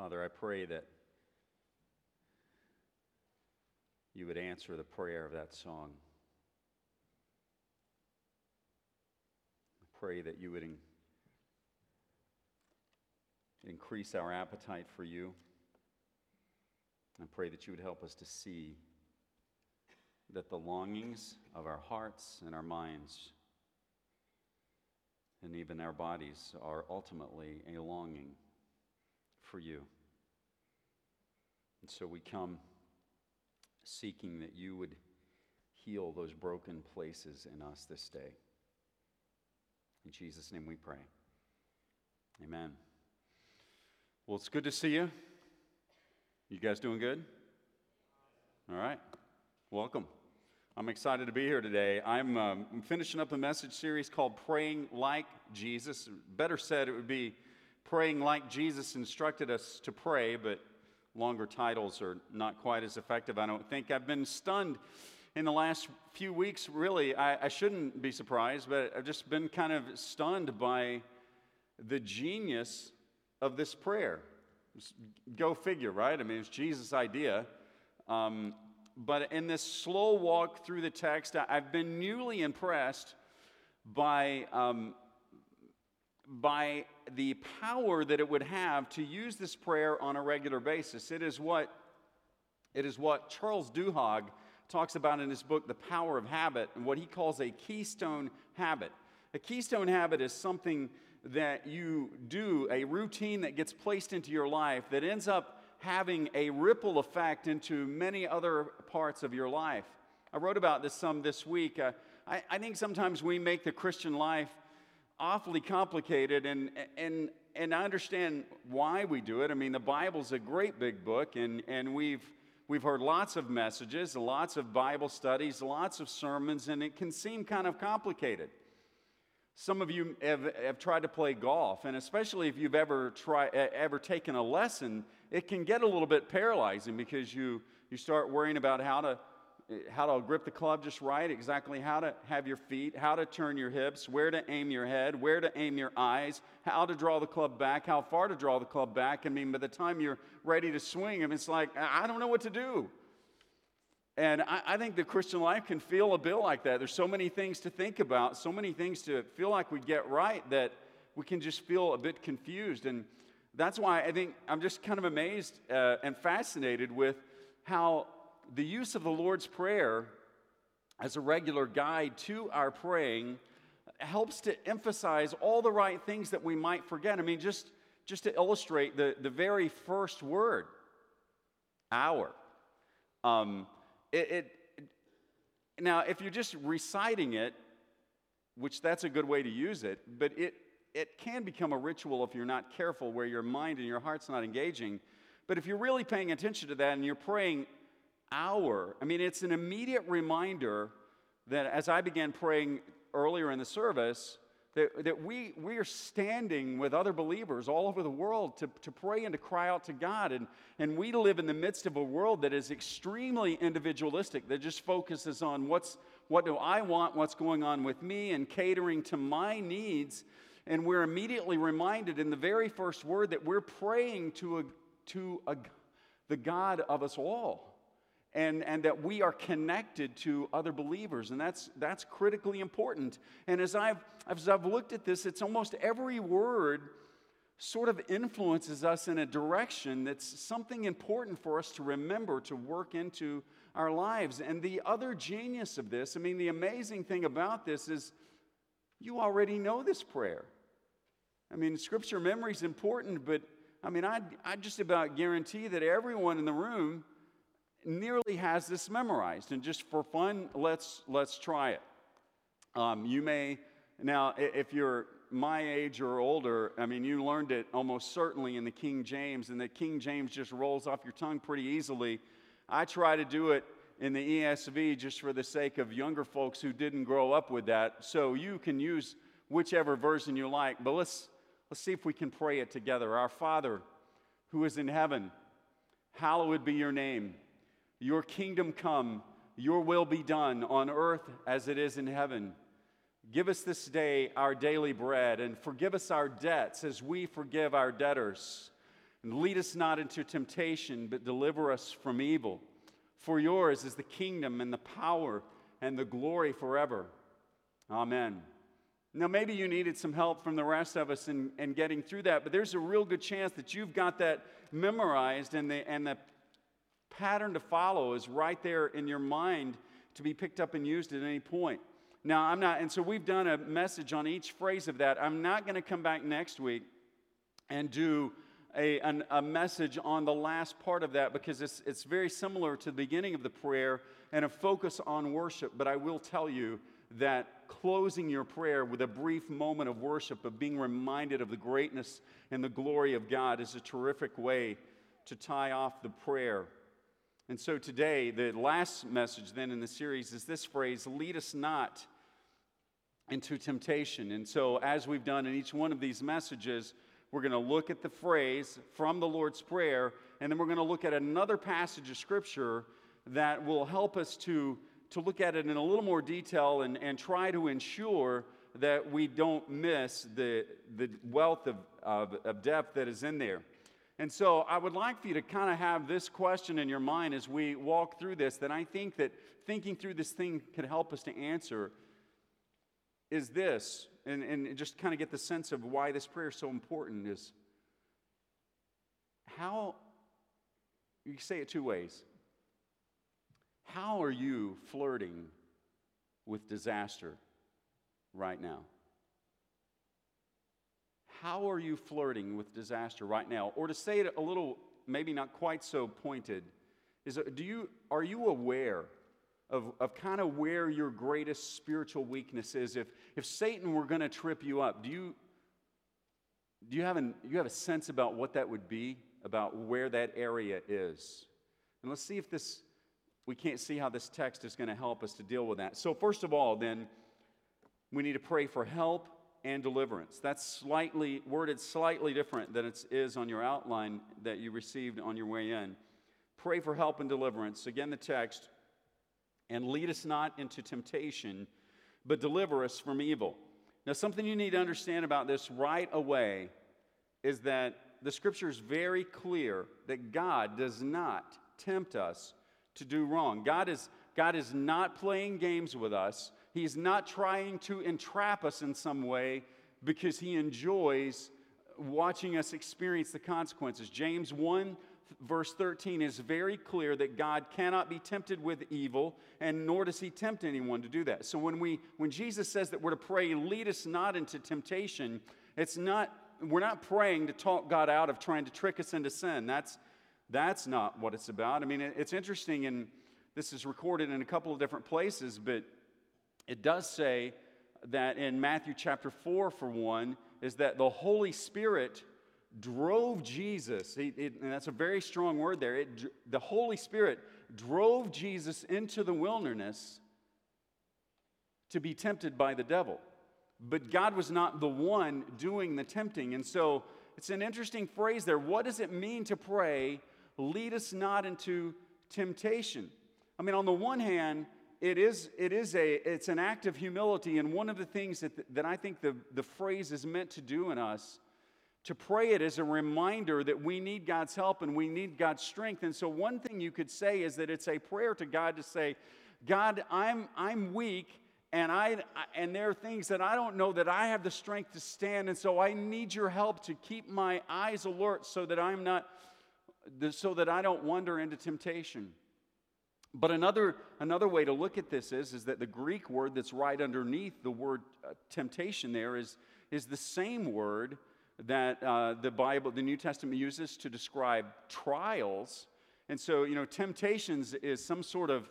Father, I pray that you would answer the prayer of that song. I pray that you would increase our appetite for you. I pray that you would help us to see that the longings of our hearts and our minds and even our bodies are ultimately a longing for you. And so we come seeking that you would heal those broken places in us this day. In Jesus' name we pray. Amen. Well, it's good to see you. You guys doing good? All right. Welcome. I'm excited to be here today. I'm finishing up a message series called Praying Like Jesus. Better said, it would be Praying Like Jesus Instructed Us to Pray, but longer titles are not quite as effective, I don't think. I've been stunned in the last few weeks, really. I shouldn't be surprised, but I've just been kind of stunned by the genius of this prayer. Go figure, right? I mean, it's Jesus' idea. But in this slow walk through the text, I've been newly impressed by the power that it would have to use this prayer on a regular basis. It is what Charles Duhigg talks about in his book, The Power of Habit, and what he calls a keystone habit. A keystone habit is something that you do, a routine that gets placed into your life that ends up having a ripple effect into many other parts of your life. I wrote about this some this week. I think sometimes we make the Christian life awfully complicated, and I understand why we do it. I mean, the Bible's a great big book, and we've heard lots of messages, lots of Bible studies, lots of sermons, and it can seem kind of complicated. Some of you have tried to play golf, and especially if you've ever taken a lesson, it can get a little bit paralyzing because you start worrying about how to grip the club just right, exactly how to have your feet, how to turn your hips, where to aim your head, where to aim your eyes, how to draw the club back, how far to draw the club back. I mean, by the time you're ready to swing, it's like, I don't know what to do. And I think the Christian life can feel a bit like that. There's so many things to think about, so many things to feel like we get right that we can just feel a bit confused. And that's why I think I'm just kind of amazed and fascinated with how the use of the Lord's Prayer as a regular guide to our praying helps to emphasize all the right things that we might forget. I mean, just to illustrate the very first word, hour. Now, if you're just reciting it, which that's a good way to use it, but it can become a ritual if you're not careful, where your mind and your heart's not engaging. But if you're really paying attention to that and you're praying hour, I mean, it's an immediate reminder that as I began praying earlier in the service, that we are standing with other believers all over the world to pray and to cry out to God. And we live in the midst of a world that is extremely individualistic, that just focuses on what do I want, what's going on with me, and catering to my needs. And we're immediately reminded in the very first word that we're praying to the God of us all. And that we are connected to other believers, and that's critically important. And as I've looked at this, it's almost every word sort of influences us in a direction that's something important for us to remember, to work into our lives. And the other genius of this, I mean, the amazing thing about this is you already know this prayer. I mean, scripture memory is important, but I mean, I just about guarantee that everyone in the room nearly has this memorized. And just for fun, let's try it. You may, now, if you're my age or older, I mean, you learned it almost certainly in the King James, and the King James just rolls off your tongue pretty easily. I try to do it in the ESV just for the sake of younger folks who didn't grow up with that. So you can use whichever version you like, but let's see if we can pray it together. Our Father, who is in heaven, hallowed be your name. Your kingdom come, your will be done on earth as it is in heaven. Give us this day our daily bread, and forgive us our debts as we forgive our debtors. And lead us not into temptation, but deliver us from evil. For yours is the kingdom and the power and the glory forever. Amen. Now, maybe you needed some help from the rest of us in getting through that, but there's a real good chance that you've got that memorized, and the pattern to follow is right there in your mind to be picked up and used at any point. Now, and so we've done a message on each phrase of that. I'm not going to come back next week and do a message on the last part of that, because it's very similar to the beginning of the prayer and a focus on worship. But I will tell you that closing your prayer with a brief moment of worship, of being reminded of the greatness and the glory of God, is a terrific way to tie off the prayer. And so today, the last message then in the series is this phrase, lead us not into temptation. And so as we've done in each one of these messages, we're going to look at the phrase from the Lord's Prayer, and then we're going to look at another passage of Scripture that will help us to look at it in a little more detail and try to ensure that we don't miss the wealth of depth that is in there. And so I would like for you to kind of have this question in your mind as we walk through this, that I think that thinking through this thing could help us to answer, is this, and just kind of get the sense of why this prayer is so important, is how, you can say it two ways. How are you flirting with disaster right now? How are you flirting with disaster right now? Or to say it a little, maybe not quite so pointed, are you aware of kind of where your greatest spiritual weakness is? If Satan were going to trip you up, do you have a sense about what that would be, about where that area is? And let's see if we can't see how this text is going to help us to deal with that. So first of all, then, we need to pray for help and deliverance. That's worded slightly different than it is on your outline that you received on your way in. Pray for help and deliverance. Again, the text, and lead us not into temptation, but deliver us from evil. Now, something you need to understand about this right away is that the Scripture is very clear that God does not tempt us to do wrong. God is not playing games with us. He's not trying to entrap us in some way because he enjoys watching us experience the consequences. James 1, verse 13 is very clear that God cannot be tempted with evil, and nor does he tempt anyone to do that. So when Jesus says that we're to pray, lead us not into temptation, we're not praying to talk God out of trying to trick us into sin. That's not what it's about. I mean, it's interesting, and this is recorded in a couple of different places, but it does say that in Matthew chapter 4, for one, is that the Holy Spirit drove Jesus, and that's a very strong word there, the Holy Spirit drove Jesus into the wilderness to be tempted by the devil. But God was not the one doing the tempting. And so it's an interesting phrase there. What does it mean to pray, lead us not into temptation? I mean, on the one hand, it's an act of humility, and one of the things that I think the phrase is meant to do in us, to pray it as a reminder that we need God's help and we need God's strength. And so one thing you could say is that it's a prayer to God to say, God, I'm weak, and there are things that I don't know that I have the strength to stand, and so I need your help to keep my eyes alert so that I don't wander into temptation. But another way to look at this is that the Greek word that's right underneath the word temptation there is the same word that the New Testament uses to describe trials. And so, temptations is some sort of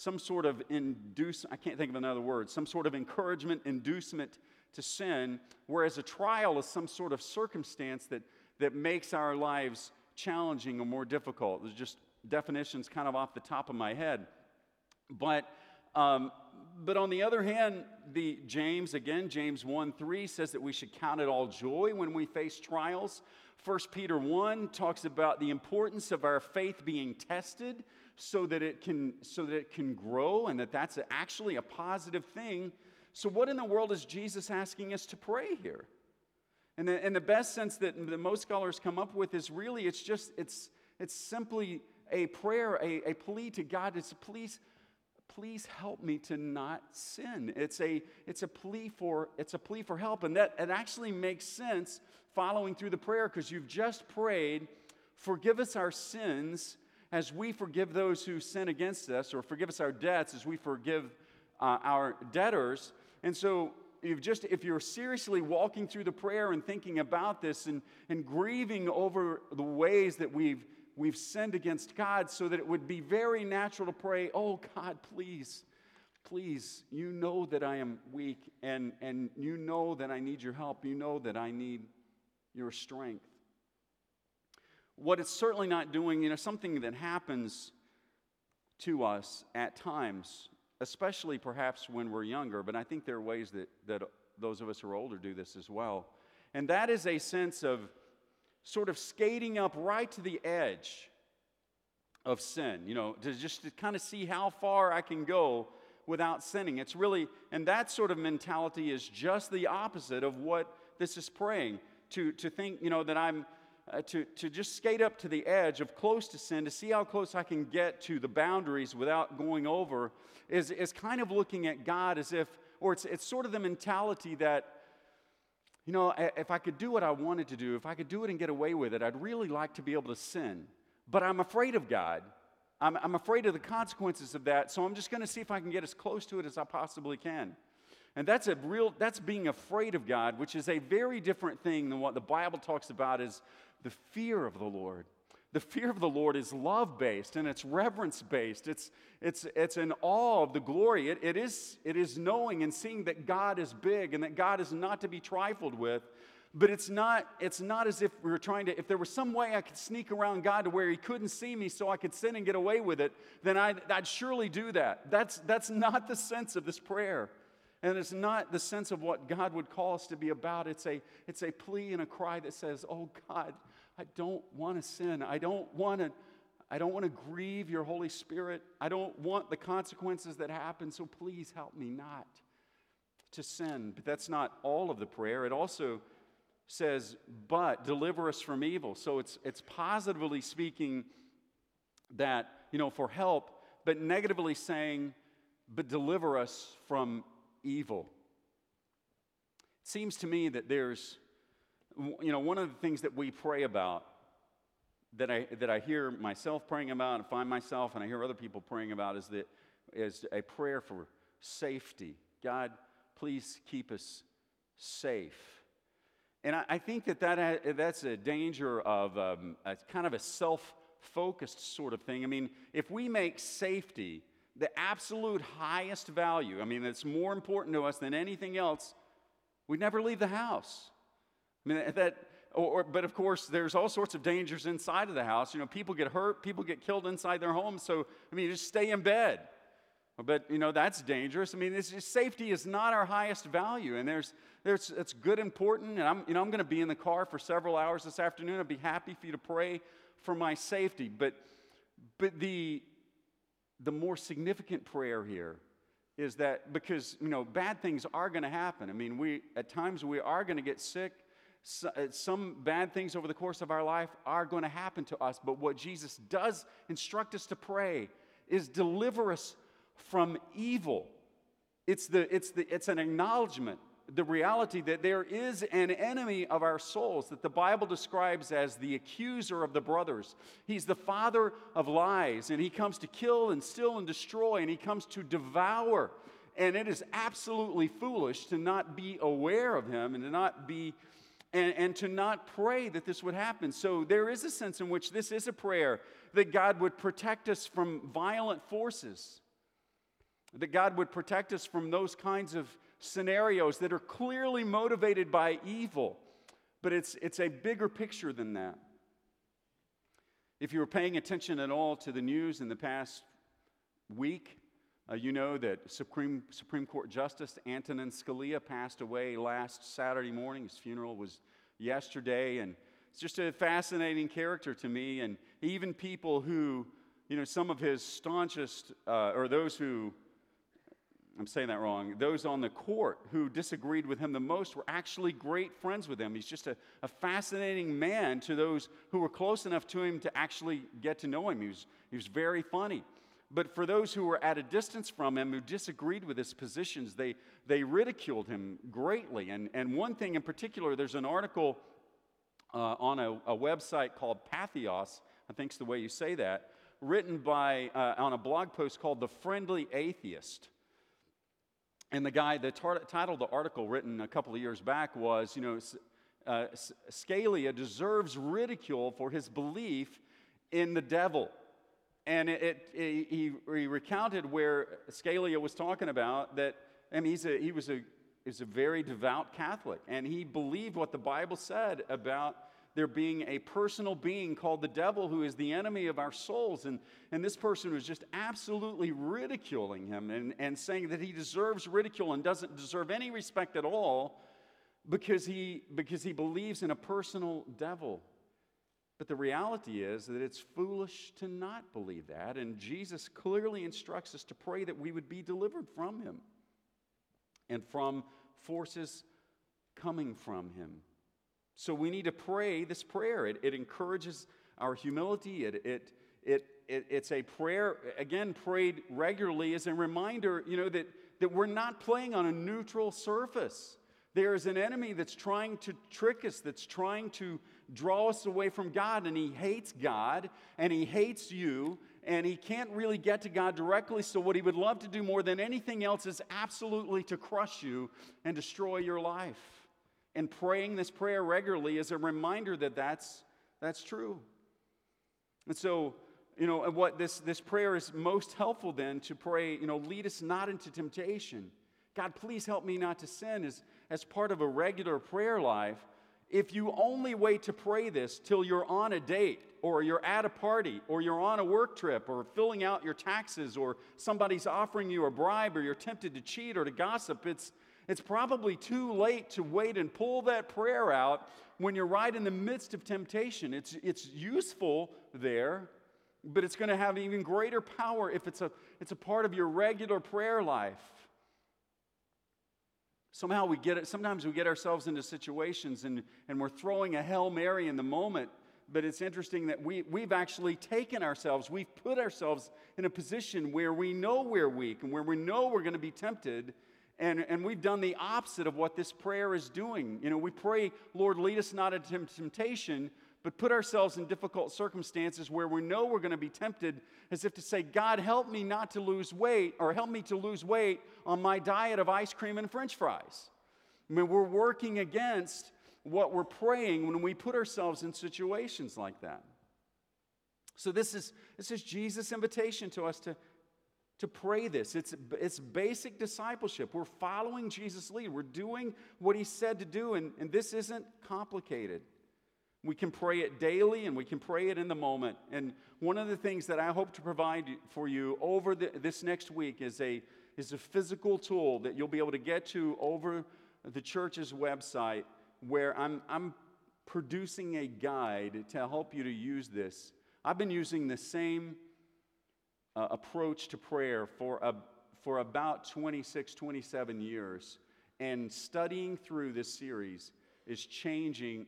I can't think of another word, some sort of encouragement, inducement to sin, whereas a trial is some sort of circumstance that makes our lives challenging or more difficult. There's just definitions kind of off the top of my head. But on the other hand, James 1:3 says that we should count it all joy when we face trials. 1 Peter 1 talks about the importance of our faith being tested so that it can grow, and that's actually a positive thing. So what in the world is Jesus asking us to pray here? And the best sense that most scholars come up with is really it's simply a prayer, a plea to God. It's a please help me to not sin. It's a plea for help, and that it actually makes sense following through the prayer, because you've just prayed, forgive us our sins as we forgive those who sin against us, or forgive us our debts as we forgive our debtors. And so if you're seriously walking through the prayer and thinking about this and grieving over the ways that we've sinned against God, so that it would be very natural to pray, oh God, please, you know that I am weak, and you know that I need your help. You know that I need your strength. What it's certainly not doing, something that happens to us at times, especially perhaps when we're younger, but I think there are ways that those of us who are older do this as well. And that is a sense of sort of skating up right to the edge of sin, to kind of see how far I can go without sinning. It's really, and that sort of mentality is just the opposite of what this is praying. To think, that I'm, to just skate up to the edge of close to sin, to see how close I can get to the boundaries without going over, is kind of looking at God as if, or it's sort of the mentality that, if I could do what I wanted to do, if I could do it and get away with it, I'd really like to be able to sin. But I'm afraid of God. I'm afraid of the consequences of that, so I'm just going to see if I can get as close to it as I possibly can. And that's being afraid of God, which is a very different thing than what the Bible talks about as the fear of the Lord. The fear of the Lord is love-based and it's reverence-based. It's an awe of the glory. It is knowing and seeing that God is big and that God is not to be trifled with. But it's not as if we were if there was some way I could sneak around God to where He couldn't see me so I could sin and get away with it, then I'd surely do that. That's not the sense of this prayer. And it's not the sense of what God would call us to be about. It's a plea and a cry that says, oh God, I don't want to sin. I don't want to grieve your Holy Spirit. I don't want the consequences that happen, so please help me not to sin. But that's not all of the prayer. It also says, but deliver us from evil. So it's positively speaking that, for help, but negatively saying, but deliver us from evil. It seems to me that there's, one of the things that we pray about, that I hear myself praying about and find myself, and I hear other people praying about, is a prayer for safety. God, please keep us safe. And I think that's a danger of a kind of a self-focused sort of thing. I mean, if we make safety the absolute highest value, it's more important to us than anything else, we'd never leave the house. But of course, there's all sorts of dangers inside of the house. People get hurt, people get killed inside their homes, so, just stay in bed. But, that's dangerous. Safety is not our highest value, and it's good, important, and I'm going to be in the car for several hours this afternoon. I'd be happy for you to pray for my safety. But the more significant prayer here is that, because, bad things are going to happen. At times we are going to get sick. Some bad things over the course of our life are going to happen to us. But what Jesus does instruct us to pray is deliver us from evil. It's an acknowledgement, the reality that there is an enemy of our souls that the Bible describes as the accuser of the brothers. He's the father of lies, and he comes to kill and steal and destroy, and he comes to devour. And it is absolutely foolish to not be aware of him and to not be and to not pray that this would happen. So there is a sense in which this is a prayer that God would protect us from violent forces, that God would protect us from those kinds of scenarios that are clearly motivated by evil. But it's a bigger picture than that. If you were paying attention at all to the news in the past week, you know that Supreme Court Justice Antonin Scalia passed away last Saturday morning. His funeral was yesterday, and it's just a fascinating character to me. And even people who, some of his staunchest, or those who I'm saying that wrong. Those on the court who disagreed with him the most were actually great friends with him. He's just a fascinating man to those who were close enough to him to actually get to know him. He was very funny. But for those who were at a distance from him, who disagreed with his positions, they ridiculed him greatly. And one thing in particular, there's an article on a website called Patheos, I think is the way you say that, written by, on a blog post called The Friendly Atheist. And the title of the article written a couple of years back was, Scalia deserves ridicule for his belief in the devil. And he recounted where Scalia was talking about that, he was a very devout Catholic, and he believed what the Bible said about there being a personal being called the devil who is the enemy of our souls. And this person was just absolutely ridiculing him and saying that he deserves ridicule and doesn't deserve any respect at all because he believes in a personal devil. But the reality is that it's foolish to not believe that, and Jesus clearly instructs us to pray that we would be delivered from him and from forces coming from him. So we need to pray this prayer. It encourages our humility. It's a prayer, again, prayed regularly as a reminder, that we're not playing on a neutral surface. There is an enemy that's trying to trick us, that's trying to draw us away from God, and he hates God, and he hates you, and he can't really get to God directly, so what he would love to do more than anything else is absolutely to crush you and destroy your life. And praying this prayer regularly is a reminder that that's true. And so, what this prayer is most helpful then to pray, lead us not into temptation. God, please help me not to sin as part of a regular prayer life. If you only wait to pray this till you're on a date, or you're at a party, or you're on a work trip, or filling out your taxes, or somebody's offering you a bribe, or you're tempted to cheat or to gossip, it's probably too late to wait and pull that prayer out when you're right in the midst of temptation. It's useful there, but it's going to have even greater power if it's a part of your regular prayer life. Sometimes we get ourselves into situations and we're throwing a Hail Mary in the moment, but it's interesting that we've actually we've put ourselves in a position where we know we're weak and where we know we're going to be tempted, and we've done the opposite of what this prayer is doing. We pray, Lord, lead us not into temptation, but put ourselves in difficult circumstances where we know we're going to be tempted, as if to say, God, help me not to lose weight, or help me to lose weight on my diet of ice cream and French fries. We're working against what we're praying when we put ourselves in situations like that. So this is Jesus' invitation to us to pray this. It's basic discipleship. We're following Jesus' lead. We're doing what he said to do, and this isn't complicated. We can pray it daily, and we can pray it in the moment. And one of the things that I hope to provide for you over this next week is a physical tool that you'll be able to get to over the church's website, where I'm producing a guide to help you to use this. I've been using the same approach to prayer for about 26, 27 years, and studying through this series is changing.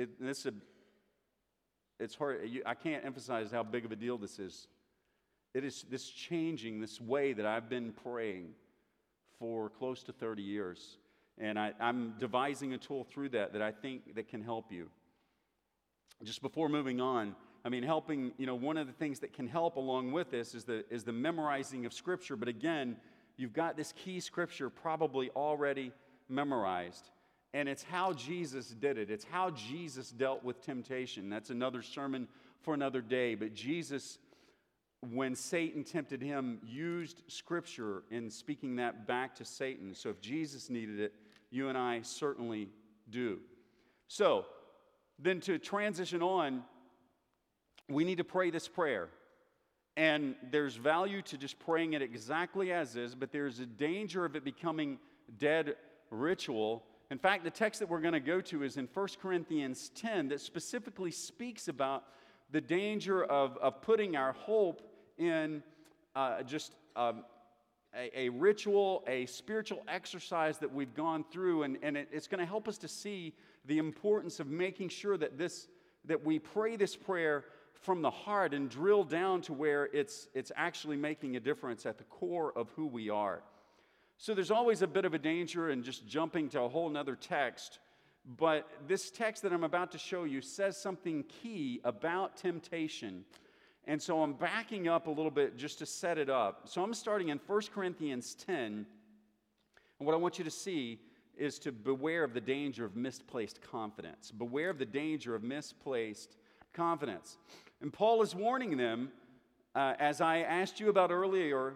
It's hard. I can't emphasize how big of a deal this is. It is this changing this way that I've been praying for close to 30 years, and I'm devising a tool through that I think that can help you. Just before moving on, helping. One of the things that can help along with this is the memorizing of Scripture. But again, you've got this key Scripture probably already memorized. And it's how Jesus did it. It's how Jesus dealt with temptation. That's another sermon for another day. But Jesus, when Satan tempted him, used Scripture in speaking that back to Satan. So if Jesus needed it, you and I certainly do. So then to transition on, we need to pray this prayer. And there's value to just praying it exactly as is, but there's a danger of it becoming dead ritual. In fact, the text that we're going to go to is in 1 Corinthians 10 that specifically speaks about the danger of putting our hope in just a ritual, a spiritual exercise that we've gone through, and it's going to help us to see the importance of making sure that we pray this prayer from the heart and drill down to where it's actually making a difference at the core of who we are. So there's always a bit of a danger in just jumping to a whole nother text, but this text that I'm about to show you says something key about temptation. And so I'm backing up a little bit just to set it up. So I'm starting in 1 Corinthians 10, and what I want you to see is to beware of the danger of misplaced confidence. Beware of the danger of misplaced confidence. And Paul is warning them, as I asked you about earlier,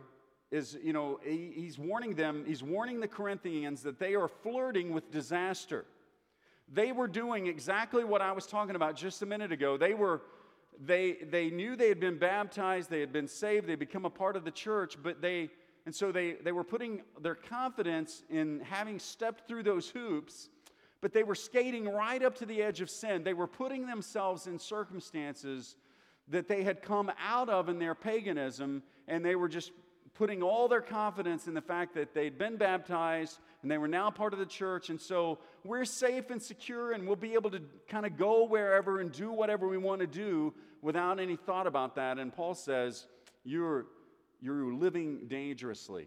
he's warning them, he's warning the Corinthians that they are flirting with disaster. They were doing exactly what I was talking about just a minute ago. They knew they had been baptized, they had been saved, they had become a part of the church, but they were putting their confidence in having stepped through those hoops, but they were skating right up to the edge of sin. They were putting themselves in circumstances that they had come out of in their paganism, and they were just putting all their confidence in the fact that they'd been baptized and they were now part of the church, and so we're safe and secure and we'll be able to kind of go wherever and do whatever we want to do without any thought about that. And Paul says, you're living dangerously.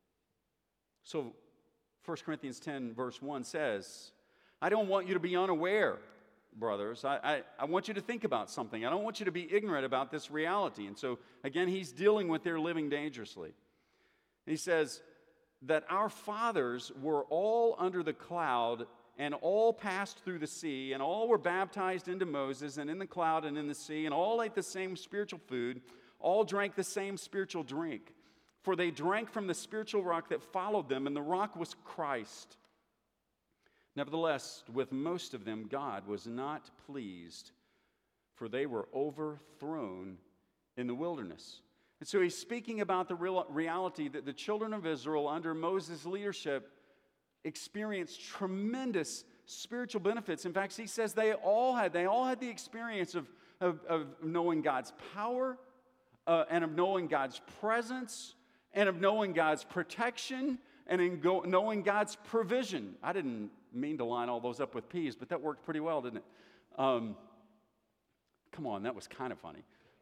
So 1 Corinthians 10 verse 1 says, I don't want you to be unaware, brothers. I want you to think about something. I don't want you to be ignorant about this reality. And so, again, he's dealing with their living dangerously. He says that our fathers were all under the cloud and all passed through the sea, and all were baptized into Moses and in the cloud and in the sea, and all ate the same spiritual food, all drank the same spiritual drink. For they drank from the spiritual rock that followed them, and the rock was Christ. Nevertheless, with most of them, God was not pleased, for they were overthrown in the wilderness. And so he's speaking about the reality that the children of Israel under Moses' leadership experienced tremendous spiritual benefits. In fact, he says they all had the experience of knowing God's power and of knowing God's presence and of knowing God's protection and knowing God's provision. I didn't mean to line all those up with P's, but that worked pretty well, didn't it? Come on, that was kind of funny.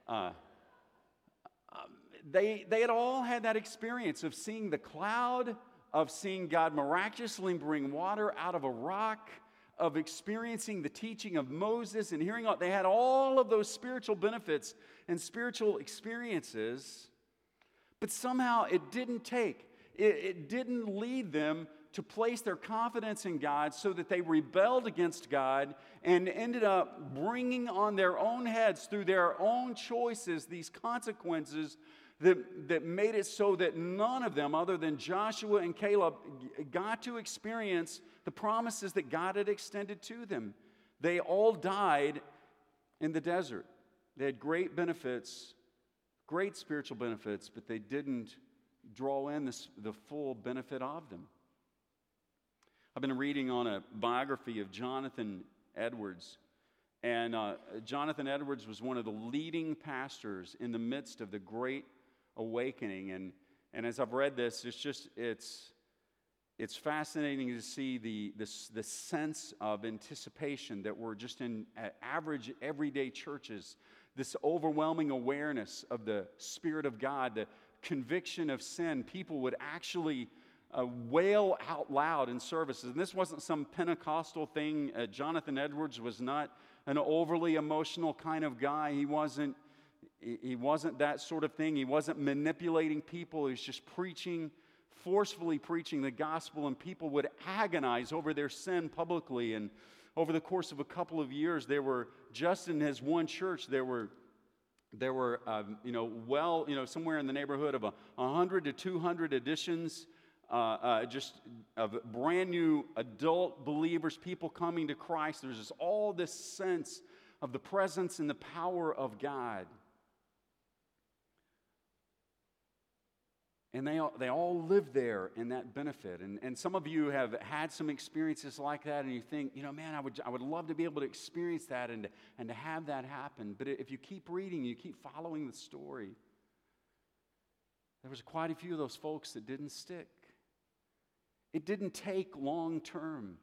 They had all had that experience of seeing the cloud, of seeing God miraculously bring water out of a rock, of experiencing the teaching of Moses and hearing all. They had all of those spiritual benefits and spiritual experiences, but somehow it didn't lead them to place their confidence in God, so that they rebelled against God and ended up bringing on their own heads through their own choices these consequences that made it so that none of them, other than Joshua and Caleb, got to experience the promises that God had extended to them. They all died in the desert. They had great benefits, great spiritual benefits, but they didn't draw in the full benefit of them. I've been reading on a biography of Jonathan Edwards, and Jonathan Edwards was one of the leading pastors in the midst of the Great Awakening, and as I've read this, it's fascinating to see the sense of anticipation that we're just in average everyday churches, this overwhelming awareness of the Spirit of God, the conviction of sin. People would actually wail out loud in services. And this wasn't some Pentecostal thing. Jonathan Edwards was not an overly emotional kind of guy. He wasn't that sort of thing. He wasn't manipulating people. He was just forcefully preaching the gospel, and people would agonize over their sin publicly. And over the course of a couple of years, there were, just in his one church, there were somewhere in the neighborhood of 100 to 200 editions, just of brand new adult believers, people coming to Christ. There's just all this sense of the presence and the power of God. And they all live there in that benefit. And some of you have had some experiences like that, and you think, man, I would love to be able to experience that and to have that happen. But if you keep reading, you keep following the story, there was quite a few of those folks that didn't stick. It didn't take long term.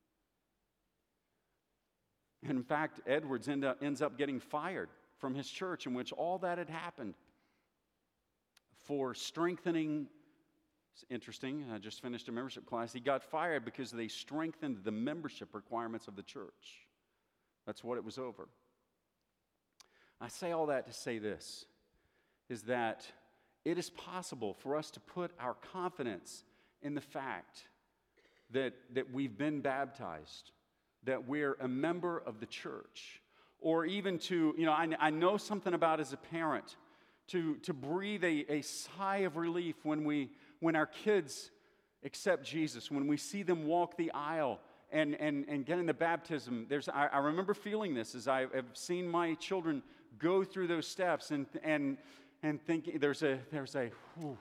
And in fact, Edwards ends up getting fired from his church in which all that had happened for strengthening. It's interesting, I just finished a membership class. He got fired because they strengthened the membership requirements of the church. That's what it was over. I say all that to say this, is that it is possible for us to put our confidence in the fact that we've been baptized, that we're a member of the church, or even to, I know something about as a parent, to breathe a sigh of relief when our kids accept Jesus, when we see them walk the aisle and get in the baptism. I remember feeling this as I have seen my children go through those steps and thinking there's a whew,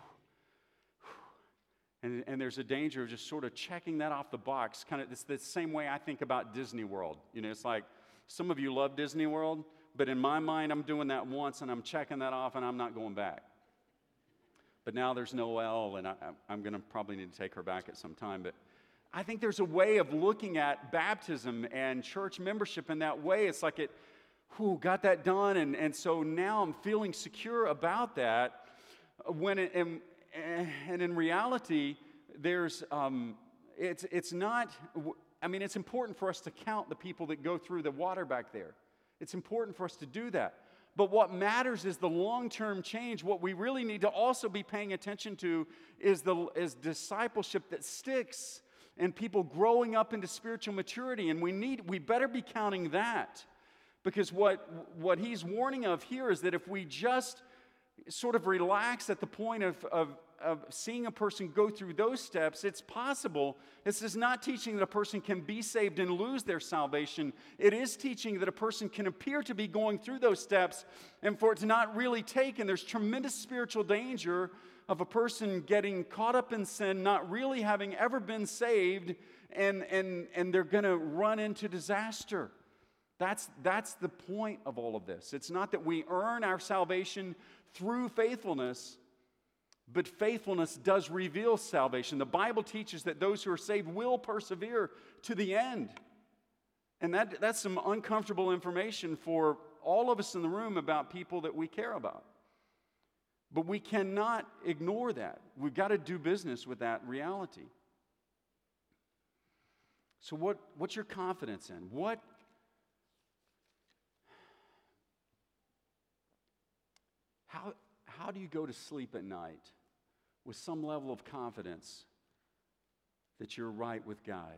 and there's a danger of just sort of checking that off the box. Kind of it's the same way I think about Disney World. It's like some of you love Disney World, but in my mind I'm doing that once and I'm checking that off and I'm not going back. But now there's Noelle, and I'm going to probably need to take her back at some time. But I think there's a way of looking at baptism and church membership in that way. It's like got that done, and so now I'm feeling secure about that. And in reality, there's it's not. I mean, it's important for us to count the people that go through the water back there. It's important for us to do that. But what matters is the long-term change. What we really need to also be paying attention to is discipleship that sticks and people growing up into spiritual maturity. And we better be counting that, because what he's warning of here is that if we just sort of relax at the point of seeing a person go through those steps, it's possible. This is not teaching that a person can be saved and lose their salvation. It is teaching that a person can appear to be going through those steps and for it to not really take. And there's tremendous spiritual danger of a person getting caught up in sin, not really having ever been saved, and they're going to run into disaster. That's the point of all of this. It's not that we earn our salvation through faithfulness, but faithfulness does reveal salvation. The Bible teaches that those who are saved will persevere to the end. And that's some uncomfortable information for all of us in the room about people that we care about. But we cannot ignore that. We've got to do business with that reality. So what's your confidence in? How do you go to sleep at night with some level of confidence that you're right with God?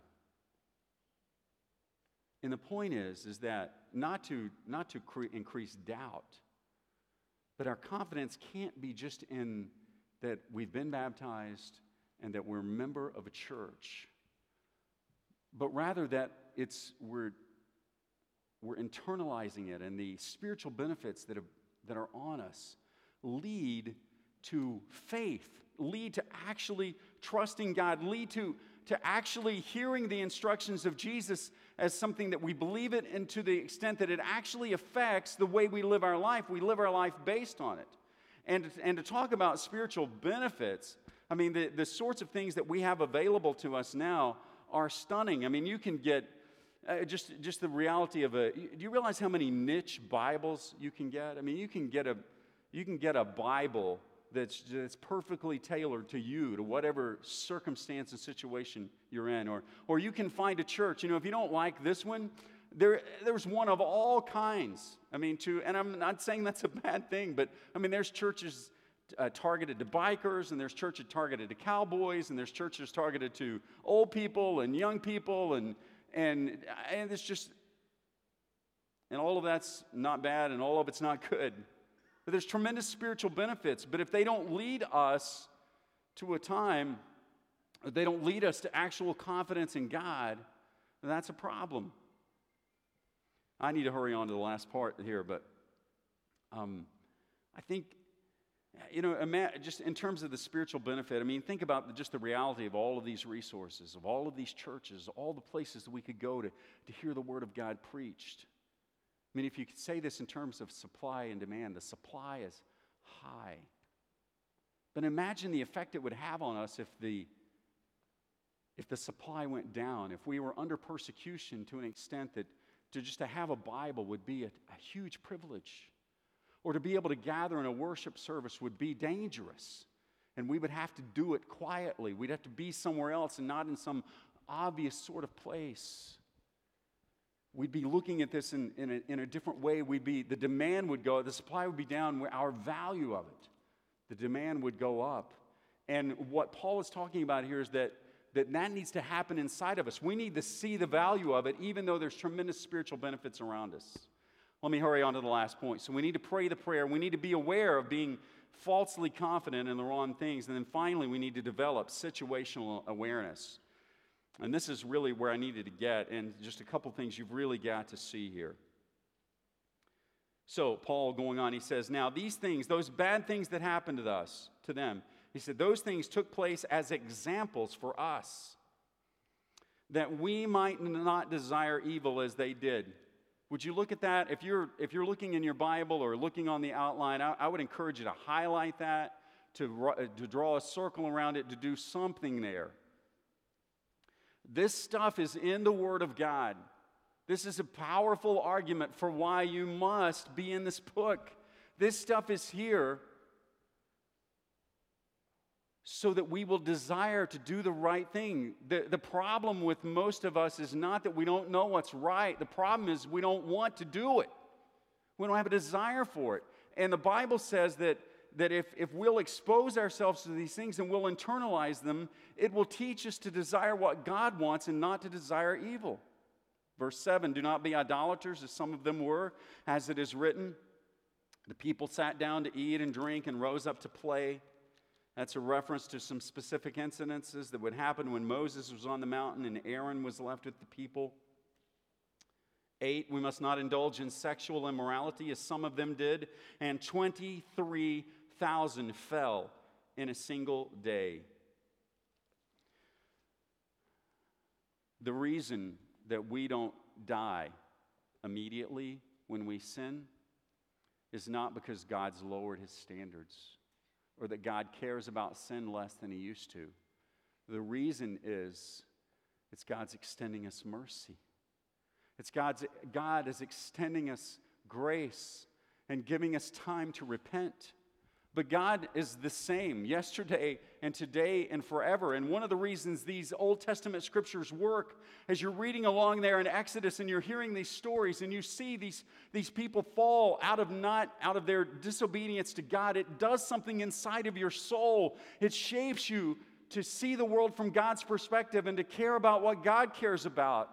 And the point is that not to increase doubt, but our confidence can't be just in that we've been baptized and that we're a member of a church, but rather that we're internalizing it, and the spiritual benefits that are on us lead to faith, lead to actually trusting God, lead to actually hearing the instructions of Jesus as something that we believe it, and to the extent that it actually affects the way we live our life. We live our life based on it. And to talk about spiritual benefits, I mean, the sorts of things that we have available to us now are stunning. I mean, you can get just the reality of do you realize how many niche Bibles you can get? I mean, you can get a Bible that's perfectly tailored to you, to whatever circumstance and situation you're in. Or you can find a church. If you don't like this one, there's one of all kinds. I mean, and I'm not saying that's a bad thing, but I mean, there's churches targeted to bikers, and there's churches targeted to cowboys, and there's churches targeted to old people and young people, and it's just, and all of that's not bad, and all of it's not good. But there's tremendous spiritual benefits. But if they don't lead us to a time, they don't lead us to actual confidence in God, then that's a problem. I need to hurry on to the last part here, but I think, just in terms of the spiritual benefit, I mean, think about just the reality of all of these resources, of all of these churches, all the places that we could go to hear the Word of God preached. I mean, if you could say this in terms of supply and demand, the supply is high. But imagine the effect it would have on us if the supply went down, if we were under persecution to an extent that to have a Bible would be a huge privilege. Or to be able to gather in a worship service would be dangerous. And we would have to do it quietly. We'd have to be somewhere else and not in some obvious sort of place. We'd be looking at this in a different way. The demand would go, the supply would be down, our value of it, the demand would go up. And what Paul is talking about here is that needs to happen inside of us. We need to see the value of it, even though there's tremendous spiritual benefits around us. Let me hurry on to the last point. So we need to pray the prayer. We need to be aware of being falsely confident in the wrong things. And then finally, we need to develop situational awareness. And this is really where I needed to get, and just a couple things you've really got to see here. So Paul going on, he says, now these things, those bad things that happened to them, he said, those things took place as examples for us, that we might not desire evil as they did. Would you look at that? If you're looking in your Bible or looking on the outline, I would encourage you to highlight that, to draw a circle around it, to do something there. This stuff is in the Word of God. This is a powerful argument for why you must be in this book. This stuff is here so that we will desire to do the right thing. The problem with most of us is not that we don't know what's right. The problem is we don't want to do it. We don't have a desire for it. And the Bible says that if we'll expose ourselves to these things and we'll internalize them, it will teach us to desire what God wants and not to desire evil. Verse 7, do not be idolaters as some of them were, as it is written. The people sat down to eat and drink and rose up to play. That's a reference to some specific incidences that would happen when Moses was on the mountain and Aaron was left with the people. 8, we must not indulge in sexual immorality as some of them did, and 23,000 fell in a single day. The reason that we don't die immediately when we sin is not because God's lowered his standards or that God cares about sin less than he used to. The reason is it's God's extending us mercy. It's God is extending us grace and giving us time to repent. But God is the same yesterday and today and forever. And one of the reasons these Old Testament scriptures work, as you're reading along there in Exodus and you're hearing these stories and you see these people fall out of their disobedience to God, it does something inside of your soul. It shapes you to see the world from God's perspective and to care about what God cares about.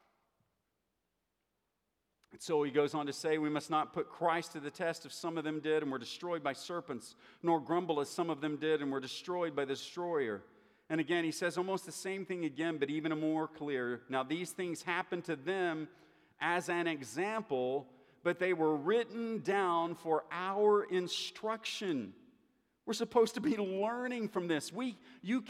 So he goes on to say, we must not put Christ to the test as some of them did and were destroyed by serpents, nor grumble as some of them did and were destroyed by the destroyer. And again, he says almost the same thing again, but even more clear. Now these things happened to them as an example, but they were written down for our instruction. We're supposed to be learning from this. You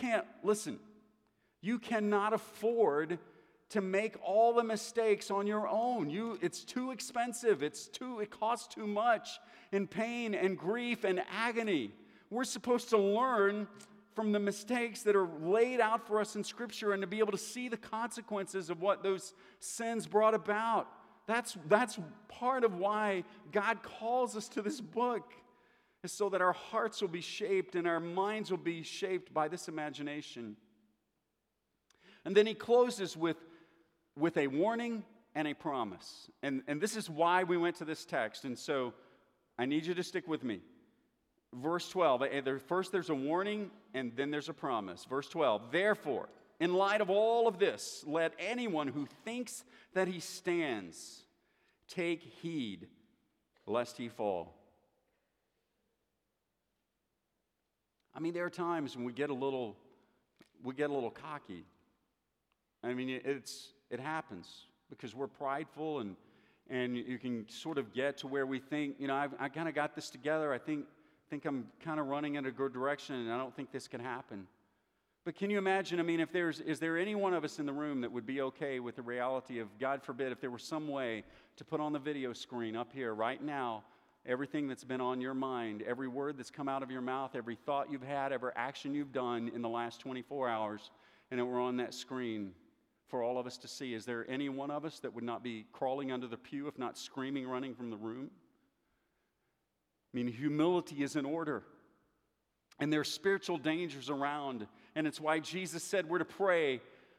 cannot afford to make all the mistakes on your own. It's too expensive. It costs too much in pain and grief and agony. We're supposed to learn from the mistakes that are laid out for us in Scripture and to be able to see the consequences of what those sins brought about. That's part of why God calls us to this book, is so that our hearts will be shaped and our minds will be shaped by this imagination. And then he closes with a warning and a promise. And this is why we went to this text. And so I need you to stick with me. Verse 12, first there's a warning and then there's a promise. Verse 12, therefore, in light of all of this, let anyone who thinks that he stands take heed lest he fall. I mean, there are times when we get a little cocky. I mean, it happens because we're prideful and you can sort of get to where we think, I kind of got this together. I think I'm kind of running in a good direction and I don't think this can happen. But can you imagine, is there any one of us in the room that would be okay with the reality of, God forbid, if there were some way to put on the video screen up here right now everything that's been on your mind, every word that's come out of your mouth, every thought you've had, every action you've done in the last 24 hours, and it were on that screen for all of us to see. Is there any one of us that would not be crawling under the pew, if not screaming, running from the room? I mean, humility is in order. And there's spiritual dangers around. And it's why Jesus said we're to pray.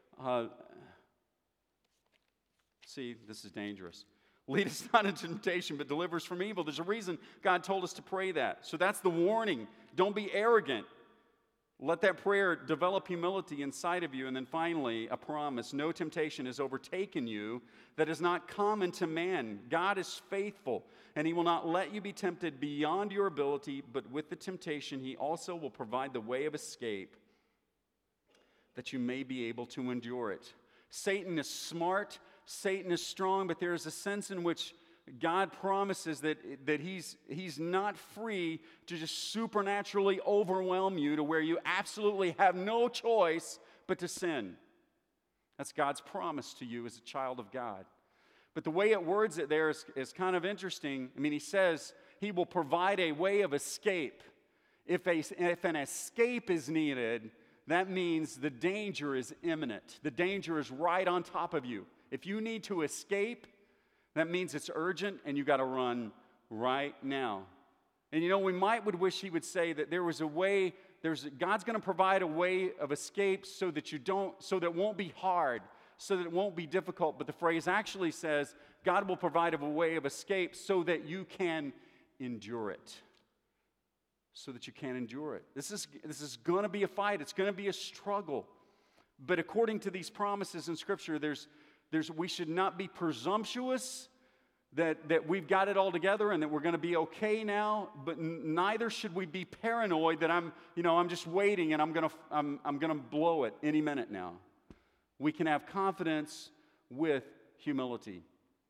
See, this is dangerous. Lead us not into temptation, but deliver us from evil. There's a reason God told us to pray that. So that's the warning. Don't be arrogant. Let that prayer develop humility inside of you. And then finally, a promise. No temptation has overtaken you that is not common to man. God is faithful, and He will not let you be tempted beyond your ability, but with the temptation, He also will provide the way of escape that you may be able to endure it. Satan is smart, Satan is strong, but there is a sense in which God promises that he's not free to just supernaturally overwhelm you to where you absolutely have no choice but to sin. That's God's promise to you as a child of God. But the way it words it there is kind of interesting. I mean, He says He will provide a way of escape. If an escape is needed, that means the danger is imminent. The danger is right on top of you. If you need to escape, that means it's urgent and you got to run right now. And we would wish He would say that there was a way, God's going to provide a way of escape so that it won't be hard, so that it won't be difficult. But the phrase actually says, God will provide a way of escape so that you can endure it. So that you can endure it. This is going to be a fight. It's going to be a struggle. But according to these promises in Scripture, we should not be presumptuous that we've got it all together and that we're going to be okay now, but neither should we be paranoid that I'm just waiting and I'm going to blow it any minute now. We can have confidence with humility.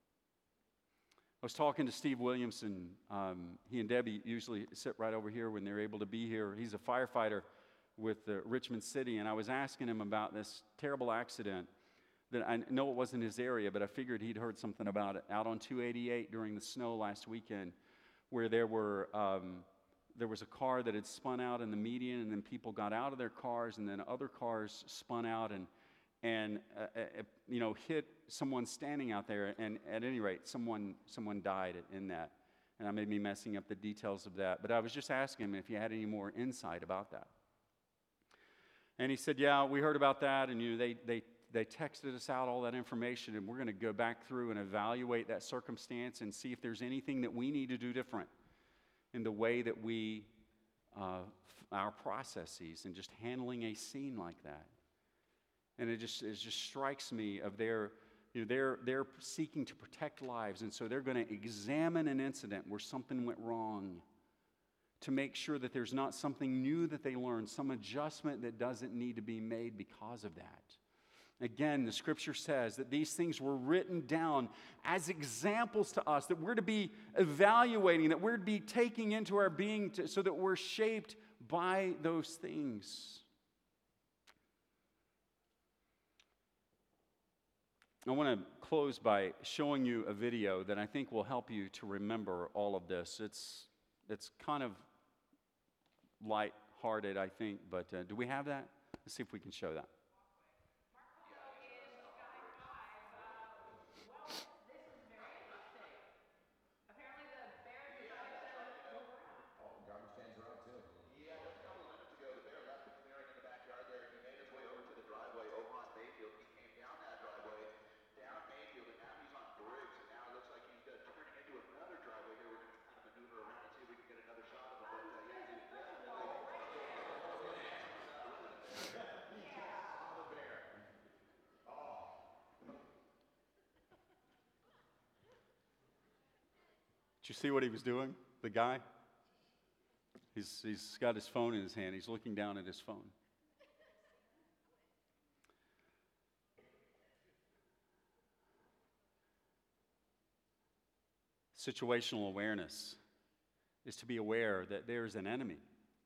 I was talking to Steve Williamson. He and Debbie usually sit right over here when they're able to be here. He's a firefighter with Richmond City, and I was asking him about this terrible accident that I know it wasn't his area, but I figured he'd heard something about it out on 288 during the snow last weekend, where there was a car that had spun out in the median, and then people got out of their cars, and then other cars spun out and hit someone standing out there, and at any rate, someone died in that. And I may be messing up the details of that, but I was just asking him if he had any more insight about that. And he said, yeah, we heard about that, and they texted us out all that information, and we're going to go back through and evaluate that circumstance and see if there's anything that we need to do different in the way that we, our processes and just handling a scene like that. And it just strikes me of they're seeking to protect lives, and so they're going to examine an incident where something went wrong to make sure that there's not something new that they learned, some adjustment that doesn't need to be made because of that. Again, the Scripture says that these things were written down as examples to us, that we're to be evaluating, that we're to be taking into our being so that we're shaped by those things. I want to close by showing you a video that I think will help you to remember all of this. It's kind of light-hearted, I think, but do we have that? Let's see if we can show that. Did you see what he was doing, the guy? He's got his phone in his hand. He's looking down at his phone. Situational awareness is to be aware that there's an enemy.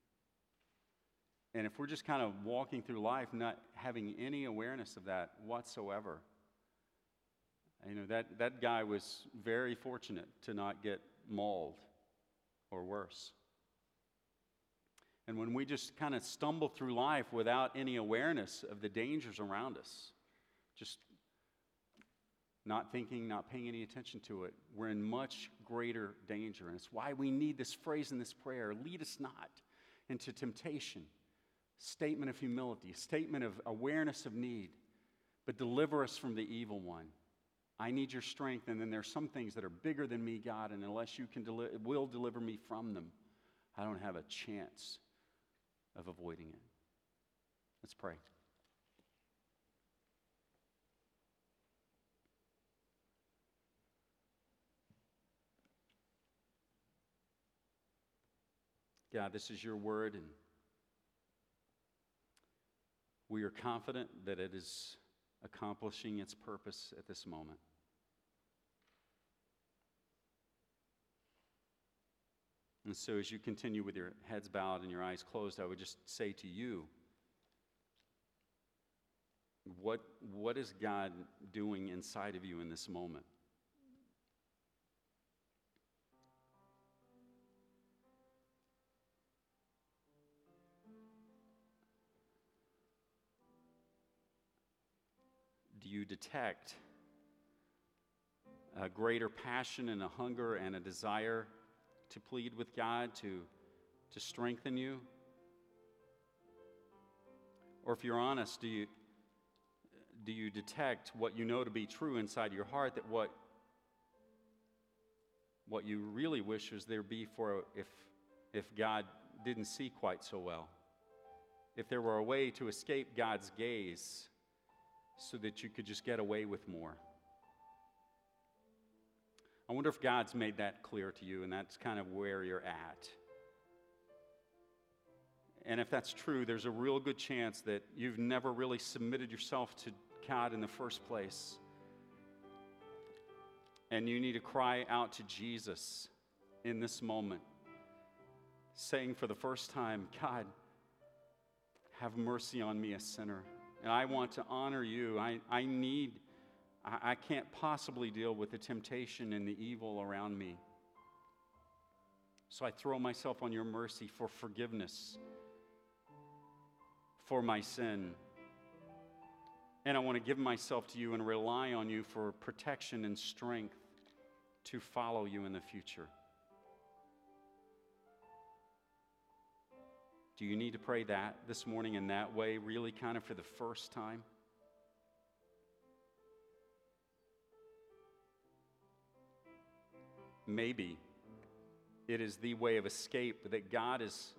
And if we're just kind of walking through life not having any awareness of that whatsoever, that guy was very fortunate to not get mauled or worse. And when we just kind of stumble through life without any awareness of the dangers around us, just not thinking, not paying any attention to it, we're in much greater danger. And it's why we need this phrase in this prayer, lead us not into temptation. Statement of humility, statement of awareness of need, but deliver us from the evil one. I need your strength, and then there's some things that are bigger than me, God, and unless you will deliver me from them, I don't have a chance of avoiding it. Let's pray. God, this is your word, and we are confident that it is accomplishing its purpose at this moment. And so as you continue with your heads bowed and your eyes closed, I would just say to you, what is God doing inside of you in this moment? Do you detect a greater passion and a hunger and a desire to plead with God, to strengthen you? Or if you're honest, do you detect what you know to be true inside your heart, that what you really wish was there be for if God didn't see quite so well? If there were a way to escape God's gaze so that you could just get away with more? I wonder if God's made that clear to you, and that's kind of where you're at. And if that's true, there's a real good chance that you've never really submitted yourself to God in the first place. And you need to cry out to Jesus in this moment, saying for the first time, God, have mercy on me, a sinner. And I want to honor you. I can't possibly deal with the temptation and the evil around me. So I throw myself on your mercy for forgiveness for my sin. And I want to give myself to you and rely on you for protection and strength to follow you in the future. Do you need to pray that this morning in that way, really kind of for the first time? Maybe it is the way of escape that God is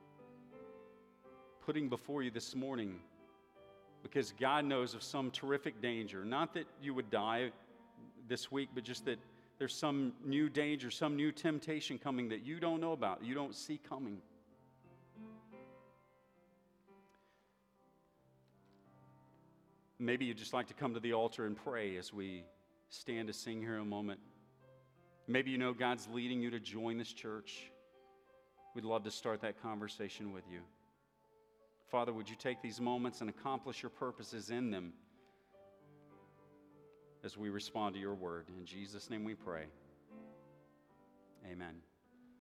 putting before you this morning, because God knows of some terrific danger. Not that you would die this week, but just that there's some new danger, some new temptation coming that you don't know about, you don't see coming. Maybe you'd just like to come to the altar and pray as we stand to sing here in a moment. Maybe you know God's leading you to join this church. We'd love to start that conversation with you. Father, would you take these moments and accomplish your purposes in them as we respond to your word? In Jesus' name we pray. Amen.